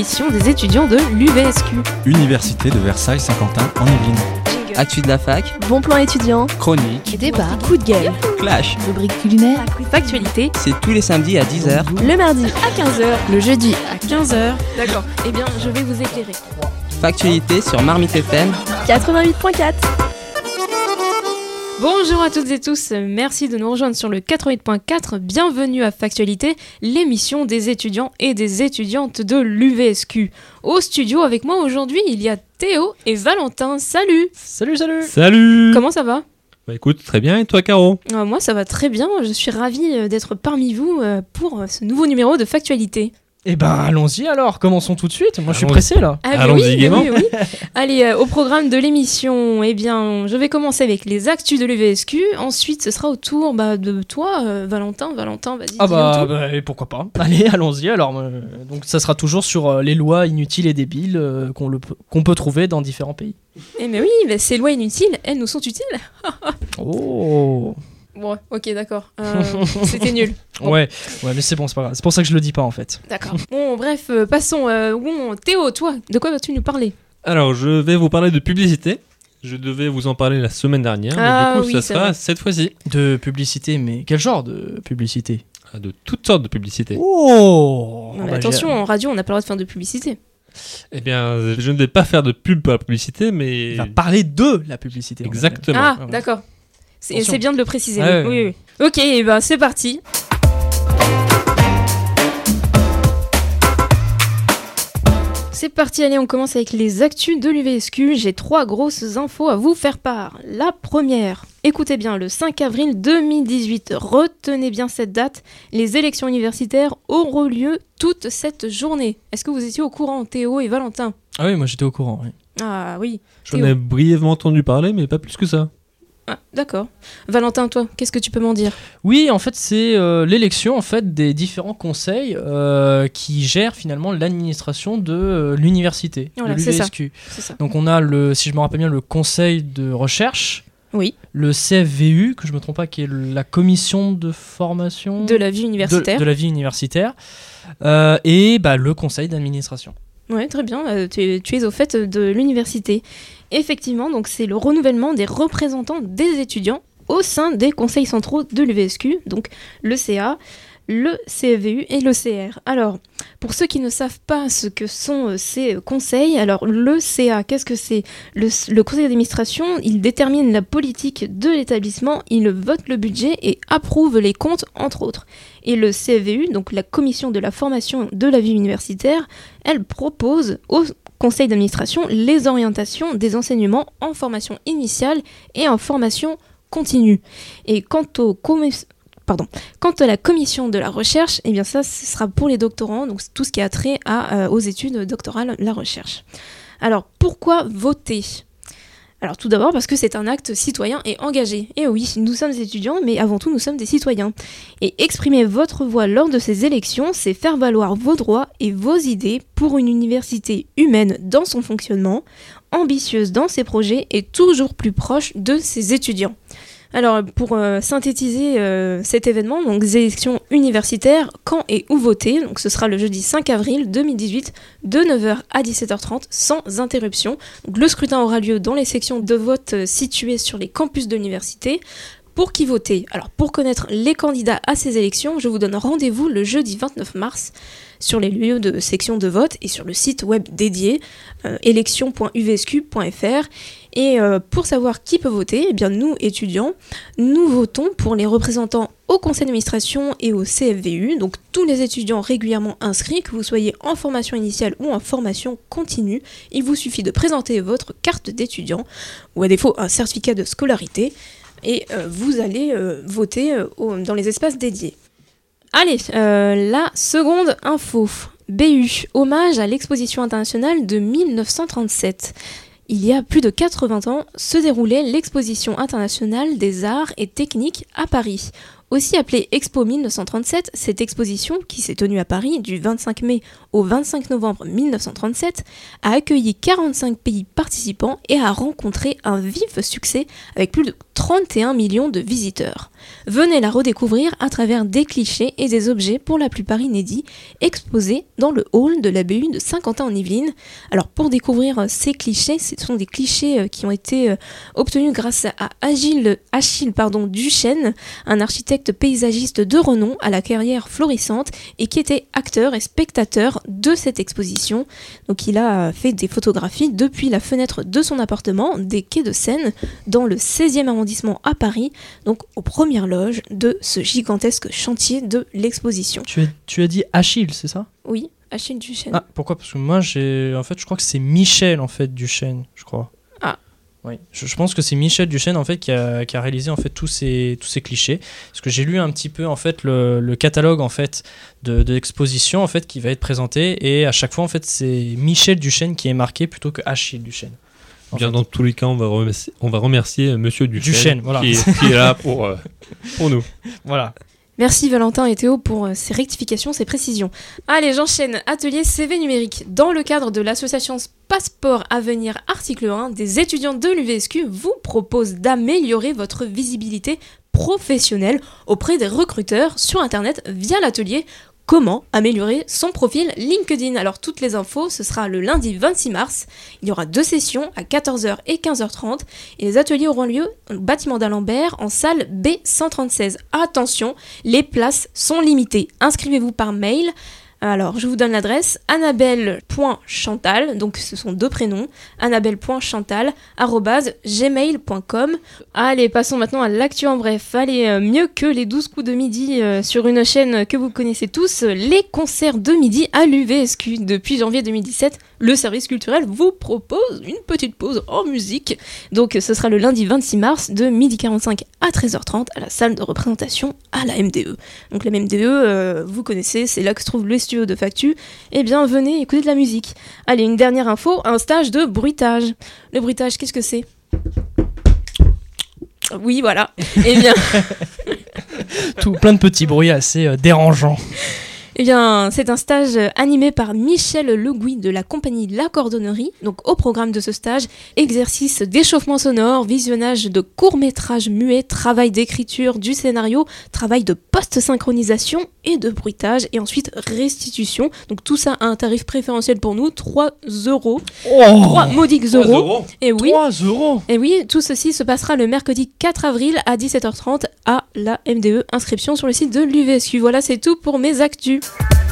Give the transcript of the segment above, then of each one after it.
l'émission des étudiants de l'UVSQ. Université de Versailles-Saint-Quentin en Yvelines. Actu de la fac, Bon plan étudiant, chronique, débat, coup de gueule, clash. rubrique culinaire, factualité. C'est tous les samedis à 10h. Le mardi à 15h, le jeudi à 15h. D'accord, eh bien je vais vous éclairer. Factualité sur Marmite FM 88.4. Bonjour à toutes et tous, merci de nous rejoindre sur le 88.4. Bienvenue à Factualité, l'émission des étudiants et des étudiantes de l'UVSQ. Au studio avec moi aujourd'hui, il y a Théo et Valentin. Salut! Salut. Comment ça va? Bah écoute, très bien, et toi Caro? Moi ça va très bien, je suis ravie d'être parmi vous pour ce nouveau numéro de Factualité. Eh ben allons-y alors, commençons tout de suite, moi je suis Allons-y. pressé là. Ah, Allons-y gaiement. oui. Allez, au programme de l'émission, eh bien, je vais commencer avec les actus de l'UVSQ. Ensuite, ce sera au tour de toi, Valentin. Valentin, vas-y. Ah dis-nous tout. et pourquoi pas. Allez, allons-y alors. Donc ça sera toujours sur les lois inutiles et débiles qu'on peut trouver dans différents pays. Eh mais oui, ces lois inutiles, elles nous sont utiles. Oh. Bon, ok, d'accord. C'était nul. Bon. Ouais, mais c'est bon, c'est pas grave. C'est pour ça que je le dis pas en fait. D'accord. Bon, bref, passons. Théo, toi, de quoi vas-tu nous parler? Alors, je vais vous parler de publicité. Je devais vous en parler la semaine dernière, Ah, mais du coup, oui, ça c'est sera vrai. cette fois-ci. De publicité, mais quel genre de publicité? De toutes sortes de publicités. Oh. Non, mais attention, en radio, on n'a pas le droit de faire de publicité. Eh bien, je ne vais pas faire de pub pour la publicité, mais... Il va parler de la publicité. Exactement. Ah, ouais. d'accord. C'est Attention. bien de le préciser. Ouais, oui, oui. Ok, et ben c'est parti. C'est parti, allez, on commence avec les actus de l'UVSQ. J'ai 3 grosses infos à vous faire part. La première, écoutez bien, le 5 avril 2018, retenez bien cette date, les élections universitaires auront lieu toute cette journée. Est-ce que vous étiez au courant, Théo et Valentin? Ah oui, moi j'étais au courant. Oui. Ah oui. J'en ai brièvement entendu parler, mais pas plus que ça. Ah, d'accord. Valentin, toi, qu'est-ce que tu peux m'en dire? Oui, en fait, c'est l'élection en fait des différents conseils qui gèrent finalement l'administration de l'université, Voilà, de c'est ça. l'UVSQ. C'est ça. Donc on a si je me rappelle bien, le conseil de recherche, Oui, le CFVU, que je me trompe pas, qui est la commission de formation de la vie universitaire. de la vie universitaire, et le conseil d'administration. Ouais, très bien, tu es au fait de l'université. Effectivement, donc c'est le renouvellement des représentants des étudiants au sein des conseils centraux de l'UVSQ, donc le CA, le CFVU et le CR. Alors, pour ceux qui ne savent pas ce que sont ces conseils, alors le CA, qu'est-ce que c'est? Le conseil d'administration, il détermine la politique de l'établissement, il vote le budget et approuve les comptes, entre autres. Et le CFVU, donc la commission de la formation de la vie universitaire, elle propose au conseil d'administration les orientations des enseignements en formation initiale et en formation continue. Et quant à la commission de la recherche, eh bien ça, ce sera pour les doctorants, donc c'est tout ce qui a trait aux études doctorales, la recherche. Alors, pourquoi voter ? Alors tout d'abord parce que c'est un acte citoyen et engagé. Et oui, nous sommes étudiants, mais avant tout nous sommes des citoyens. Et exprimer votre voix lors de ces élections, c'est faire valoir vos droits et vos idées pour une université humaine dans son fonctionnement, ambitieuse dans ses projets et toujours plus proche de ses étudiants. Alors pour synthétiser cet événement, donc des élections universitaires, quand et où voter, donc ce sera le jeudi 5 avril 2018 de 9h à 17h30 sans interruption. Donc, le scrutin aura lieu dans les sections de vote situées sur les campus de l'université. Pour qui voter? Alors pour connaître les candidats à ces élections, je vous donne rendez-vous le jeudi 29 mars sur les lieux de section de vote et sur le site web dédié élections.uvsq.fr. Et pour savoir qui peut voter, eh bien nous, étudiants, nous votons pour les représentants au conseil d'administration et au CFVU, donc tous les étudiants régulièrement inscrits, que vous soyez en formation initiale ou en formation continue, il vous suffit de présenter votre carte d'étudiant, ou à défaut un certificat de scolarité, et vous allez voter dans les espaces dédiés. Allez, la seconde info. BU, hommage à l'exposition internationale de 1937. Il y a plus de 80 ans se déroulait l'exposition internationale des arts et techniques à Paris. Aussi appelée Expo 1937, cette exposition, qui s'est tenue à Paris du 25 mai au 25 novembre 1937, a accueilli 45 pays participants et a rencontré un vif succès avec plus de 31 millions de visiteurs. Venez la redécouvrir à travers des clichés et des objets pour la plupart inédits, exposés dans le hall de la BU de Saint-Quentin-en-Yvelines. Alors pour découvrir ces clichés, ce sont des clichés qui ont été obtenus grâce à Achille Duchesne, un architecte paysagiste de renom à la carrière florissante et qui était acteur et spectateur de cette exposition. Donc il a fait des photographies depuis la fenêtre de son appartement des quais de Seine dans le 16e arrondissement à Paris, donc aux premières loges de ce gigantesque chantier de l'exposition. Tu as dit Achille, c'est ça ? Oui, Achille Duchesne. Ah, pourquoi ? Parce que moi, je crois que c'est Michel, en fait, Duchesne, je crois. Ah. Oui, je pense que c'est Michel Duchesne, en fait, qui a réalisé, en fait, tous ces clichés. Parce que j'ai lu un petit peu, en fait, le catalogue, en fait, de l'exposition, en fait, qui va être présenté. Et à chaque fois, en fait, c'est Michel Duchesne qui est marqué plutôt que Achille Duchesne. Bien, dans tous les cas, on va remercier Monsieur Duchesne, voilà. qui est là pour nous. Voilà. Merci Valentin et Théo pour ces rectifications, ces précisions. Allez, j'enchaîne. Atelier CV numérique. Dans le cadre de l'association Passeport Avenir Article 1, des étudiants de l'UVSQ vous proposent d'améliorer votre visibilité professionnelle auprès des recruteurs sur Internet via l'atelier Comment améliorer son profil LinkedIn. Alors toutes les infos, ce sera le lundi 26 mars. Il y aura 2 sessions à 14h et 15h30 et les ateliers auront lieu au bâtiment d'Alembert en salle B136. Attention, les places sont limitées. Inscrivez-vous par mail. Alors, je vous donne l'adresse annabelle.chantal, donc ce sont 2 prénoms, annabelle.chantal@gmail.com. Allez, passons maintenant à l'actu en bref. Allez, mieux que les 12 coups de midi sur une chaîne que vous connaissez tous, les concerts de midi à l'UVSQ. Depuis janvier 2017, le service culturel vous propose une petite pause en musique. Donc, ce sera le lundi 26 mars de 12h45 à 13h30 à la salle de représentation à la MDE. Donc, la MDE, vous connaissez, c'est là que se trouve le studio de Factu. Eh bien, venez écouter de la musique. Allez, une dernière info, un stage de bruitage. Le bruitage, qu'est-ce que c'est ? Oui, voilà. Eh bien... Plein de petits bruits assez dérangeants. Eh bien, c'est un stage animé par Michel Legouy de la compagnie La Cordonnerie. Donc, au programme de ce stage, exercice d'échauffement sonore, visionnage de courts-métrages muets, travail d'écriture du scénario, travail de post-synchronisation et de bruitage, et ensuite restitution. Donc, tout ça à un tarif préférentiel pour nous, 3 €. 3 maudiques euros. Et oui, 3 €. Et oui, tout ceci se passera le mercredi 4 avril à 17h30 à la MDE. Inscription sur le site de l'UVSQ. Voilà, c'est tout pour mes actus.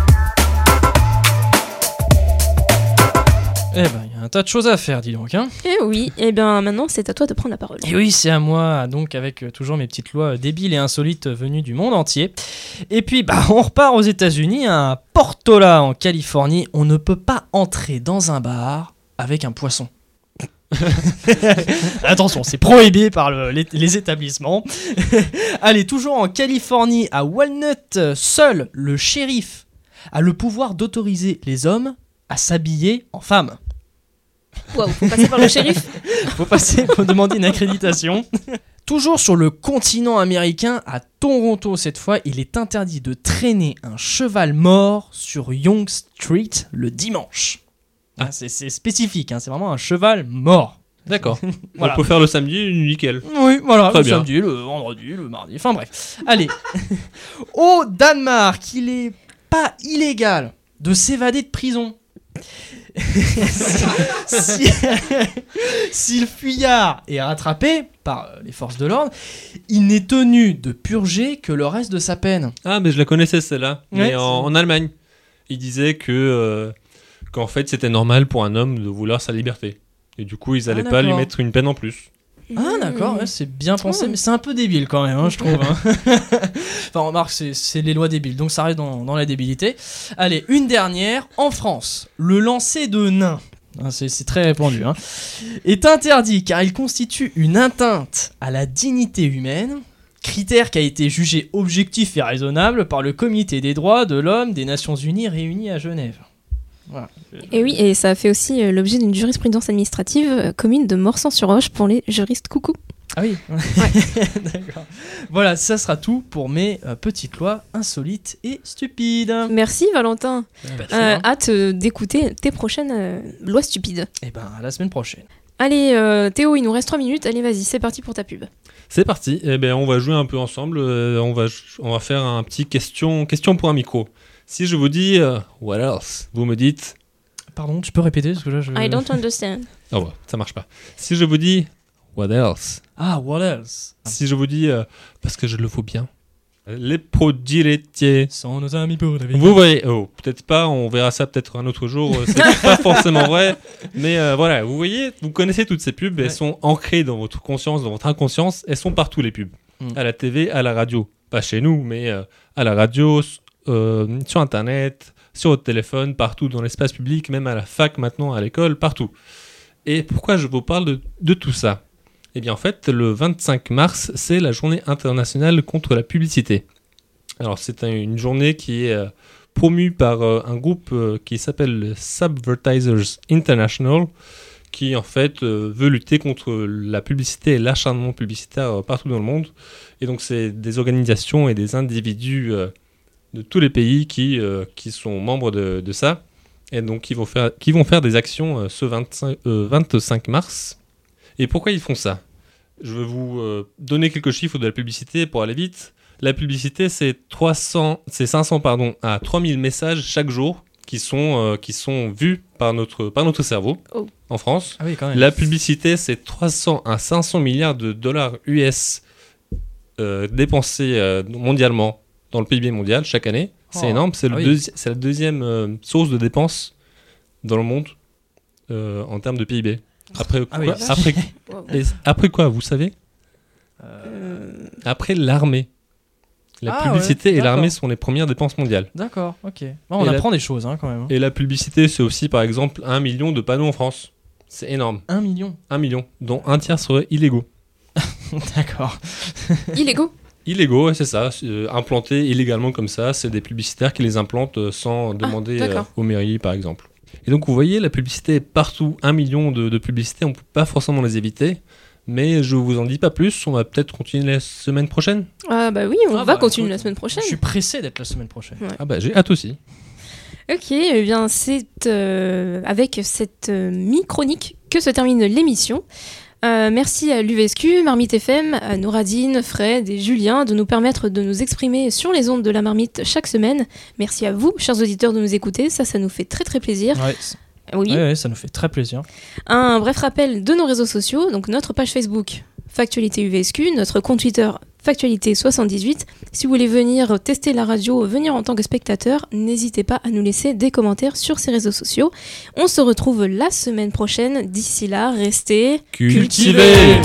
Eh ben, il y a un tas de choses à faire, dis donc, hein. Et oui, et bien maintenant c'est à toi de prendre la parole. Et oui, c'est à moi, donc avec toujours mes petites lois débiles et insolites venues du monde entier. Et puis, on repart aux États-Unis, à Portola, en Californie. On ne peut pas entrer dans un bar avec un poisson. Attention, c'est prohibé par les établissements. Allez, toujours en Californie, à Walnut, seul le shérif a le pouvoir d'autoriser les hommes à s'habiller en femmes. Waouh, faut passer par le shérif. Faut demander une accréditation. Toujours sur le continent américain, à Toronto cette fois, il est interdit de traîner un cheval mort sur Yonge Street le dimanche. Ah, c'est spécifique, hein, c'est vraiment un cheval mort. D'accord. Voilà. On peut faire le samedi, nickel. Oui, voilà, Très le bien. samedi, le vendredi, le mardi, enfin bref. Allez, au Danemark, il est pas illégal de s'évader de prison. Si le fuyard est rattrapé par les forces de l'ordre, il n'est tenu de purger que le reste de sa peine. Ah, mais je la connaissais celle-là. Ouais, Mais en Allemagne, il disait qu'en fait c'était normal pour un homme de vouloir sa liberté. Et du coup, ils n'allaient pas lui d'accord. mettre une peine en plus. Ah d'accord, ouais, c'est bien pensé, mais c'est un peu débile quand même, hein, je trouve. Hein. Enfin, remarque, c'est les lois débiles, donc ça reste dans la débilité. Allez, une dernière, en France, le lancer de nains, hein, c'est très répandu, hein, est interdit car il constitue une atteinte à la dignité humaine, critère qui a été jugé objectif et raisonnable par le Comité des droits de l'homme des Nations Unies réuni à Genève. Voilà. Et oui, et ça a fait aussi l'objet d'une jurisprudence administrative commune de Morsan-sur-Roche pour les juristes coucou. Ah oui. D'accord. Voilà, ça sera tout pour mes petites lois insolites et stupides. Merci Valentin. Hein. Hâte d'écouter tes prochaines lois stupides. Et ben à la semaine prochaine. Allez Théo, il nous reste 3 minutes. Allez vas-y, c'est parti pour ta pub. C'est parti. Eh ben, on va jouer un peu ensemble. On va faire un petit question pour un micro. Si je vous dis what else, vous me dites. Pardon, tu peux répéter parce que là je. I don't understand. Oh ouais, ça marche pas. Si je vous dis what else. Ah, what else? Si je vous dis parce que je le vaux bien. Les produits laitiers. Sont nos amis pour la vie. Vous voyez, peut-être pas, on verra ça peut-être un autre jour, c'est pas forcément vrai, mais voilà, vous voyez, vous connaissez toutes ces pubs, elles sont ancrées dans votre conscience, dans votre inconscience, elles sont partout les pubs, à la TV, à la radio, pas chez nous, mais à la radio, sur internet, sur votre téléphone, partout dans l'espace public, même à la fac maintenant, à l'école, partout. Et pourquoi je vous parle de tout ça ? Eh bien en fait, le 25 mars, c'est la journée internationale contre la publicité. Alors c'est une journée qui est promue par un groupe qui s'appelle le Subvertisers International, qui en fait veut lutter contre la publicité et l'acharnement publicitaire partout dans le monde. Et donc c'est des organisations et des individus de tous les pays qui sont membres de ça. Et donc qui vont faire des actions ce 25 mars. Et pourquoi ils font ça ? Je vais vous donner quelques chiffres de la publicité pour aller vite. La publicité, c'est 500 à 3000 messages chaque jour qui sont vus par notre cerveau en France. Ah oui, quand même. La publicité, c'est 300 à 500 milliards de dollars US dépensés mondialement dans le PIB mondial chaque année. C'est énorme. C'est la deuxième source de dépenses dans le monde en termes de PIB. Après quoi, vous savez Après l'armée. La publicité et l'armée sont les premières dépenses mondiales. D'accord, ok. Bon, on apprend des choses quand même. Et la publicité, c'est aussi par exemple 1 million de panneaux en France. C'est énorme. 1 million 1 million, dont un tiers seraient illégaux. D'accord. Illégaux, ouais, c'est ça. Implantés illégalement comme ça, c'est des publicitaires qui les implantent sans demander aux mairies par exemple. Et donc vous voyez, la publicité est partout. 1 million de publicités, on ne peut pas forcément les éviter. Mais je vous en dis pas plus, on va peut-être continuer la semaine prochaine. Ah bah oui, on va continuer la semaine prochaine. Je suis pressé d'être la semaine prochaine. Ouais. Ah bah j'ai hâte aussi. Ok, eh bien c'est avec cette mi-chronique que se termine l'émission. Merci à l'UVSQ, Marmite FM, à Nouradine, Fred et Julien de nous permettre de nous exprimer sur les ondes de la Marmite chaque semaine. Merci à vous, chers auditeurs, de nous écouter, ça nous fait très très plaisir. Ouais. Oui. Ouais, ça nous fait très plaisir. Un bref rappel de nos réseaux sociaux, donc notre page Facebook Factualité UVSQ, notre compte Twitter Factualité78. Si vous voulez venir tester la radio, venir en tant que spectateur, n'hésitez pas à nous laisser des commentaires sur ces réseaux sociaux. On se retrouve la semaine prochaine. D'ici là, restez cultivés.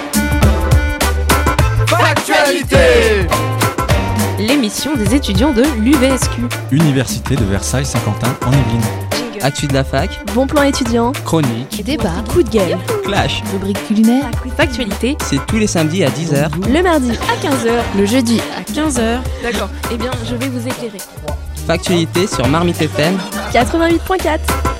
Factualité, l'émission des étudiants de l'UVSQ. Université de Versailles-Saint-Quentin en Yvelines. Actu de la fac, Bon plan étudiant, chronique, débat, coup de gueule, clash. rubrique culinaire, Factualité, C'est tous les samedis à 10h. le mardi, à 15h. le jeudi à 15h, D'accord, eh bien je vais vous éclairer. Factualité sur Marmite FM. 88.4.